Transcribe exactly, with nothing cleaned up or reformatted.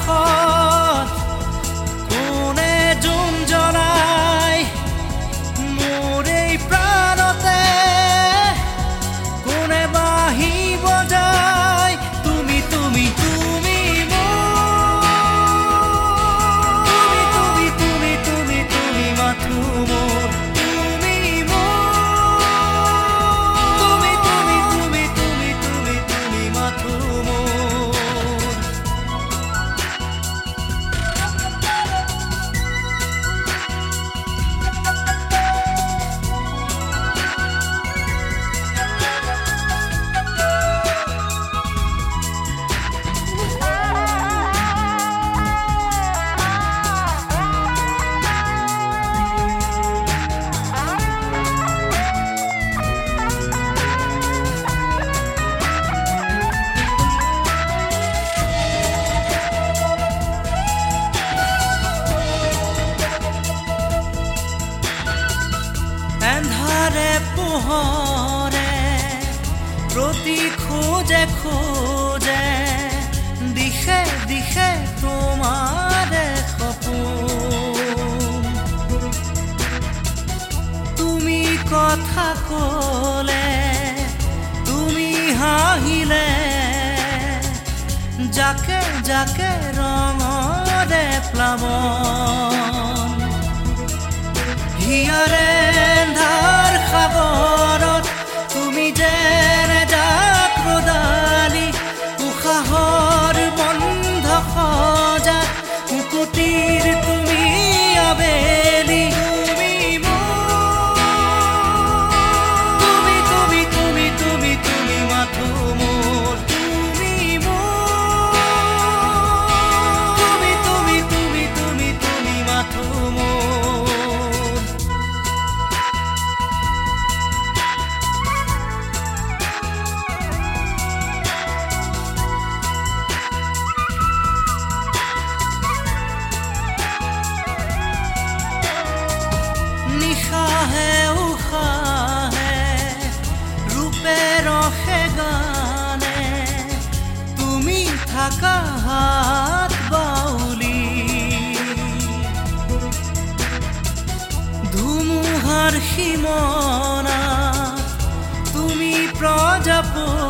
আকাশত কোনে জুম জ্বলাই মোৰ এই প্ৰাণতে কোনে বাঁহী বজাই তুমি তুমি তুমি মোৰ তুমি তুমি তুমি তুমি মাথো মোৰ তুমি মোৰ তুমি তুমি তুমি তুমি তুমি তুমি মাথো মোৰ এন্ধাৰে পোহৰে প্ৰতি খোজে খোজে দিশে দিশে তোমাৰে সপোন তুমি কথা ক'লে তুমি হাঁহিলে যাকে যাকে ৰঙৰে প্লাৱন হিয়াৰে এন্ধাৰ সাগৰত তুমি যেনে জাক ৰদালি উশাহৰ বন্ধ সজা মুকুতিৰ তুমি আবেলি তুমি মোৰ তুমি তুমি তুমি তুমি তুমি মাথো মোৰ তুমি মোৰ তুমি তুমি তুমি তুমি তুমি মাথো মোৰ নিশাহে উশাহে ৰূপে ৰসে গানে তুমি থাকা হাত বাউলি ধুমুহাৰ সীমনা তুমি প্ৰজাপতি